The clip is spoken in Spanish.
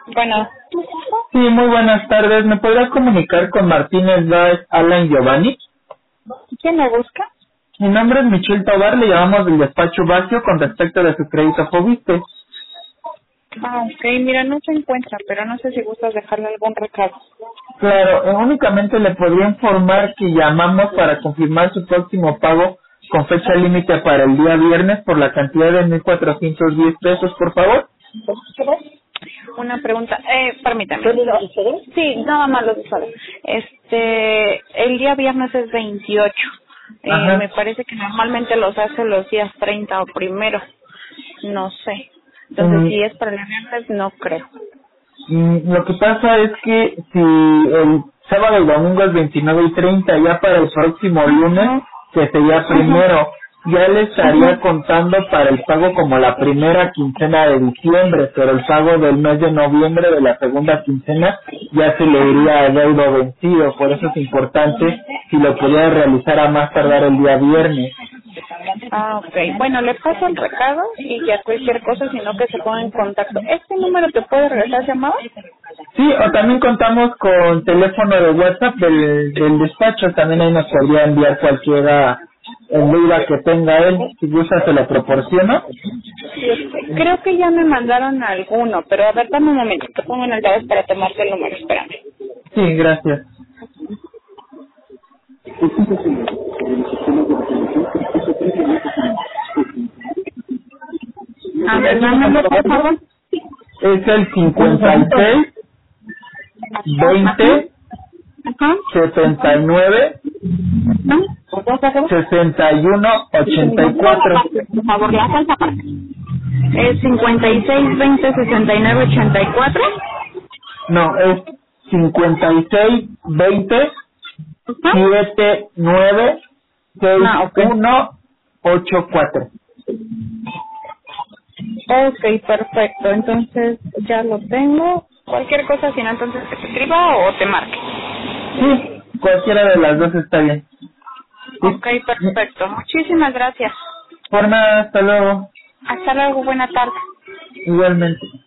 Bueno, Sí, muy buenas tardes. ¿Me podrías comunicar con Martínez Báez, Alan Giovanni? ¿quién me busca? Mi nombre es Michelle Tobar, le llamamos del despacho Vacío con respecto de su crédito Fobiste. Ok, mira, no se encuentra, pero no sé si gustas dejarle algún recado. Claro, únicamente le podría informar que llamamos para confirmar su próximo pago con fecha límite para el día viernes por la cantidad de 1,410 pesos, por favor. Una pregunta, permítame. Sí, nada más lo sabe. El día viernes es 28. Me Ajá. parece que normalmente los hace los días 30 o primero. No sé. Entonces, Mm, si es para el viernes, no creo. Lo que pasa es que si el sábado y domingo es 29 y 30, ya para el próximo lunes, Ajá, que sería ajá, primero, ya le estaría ajá. contando para el pago como la primera quincena de diciembre, pero el pago del mes de noviembre de la segunda quincena ya se le Ajá. iría a deudo vencido. Por eso es importante si lo pudiera realizar a más tardar el día viernes. Ah, ok. Bueno, le paso el recado y ya cualquier cosa, sino que se ponga en contacto. ¿Este número te puede regresar llamada? Sí, o también contamos con teléfono de WhatsApp del despacho, también ahí nos podría enviar cualquiera duda que tenga él, si gusta se lo proporciono. Creo que ya me mandaron alguno, pero a ver, dame un momento, te pongo en altavoz para tomarte el número, espérame. Sí, gracias. A ver, dámelo, por favor. Es el 56 Ajá, 20 ajá. 79 ¿No? 61 84. Por favor, la salsa aparte. Es 56 20 69 84. No, es 56 20 Ajá. 79 Ah, ok. 61 84. Ok, perfecto. Entonces ya lo tengo. Cualquier cosa, si no, entonces te escriba o te marque. Sí, cualquiera de las dos está bien. Ok, Sí. perfecto. Muchísimas gracias. Por nada, hasta luego. Hasta luego, buena tarde. Igualmente.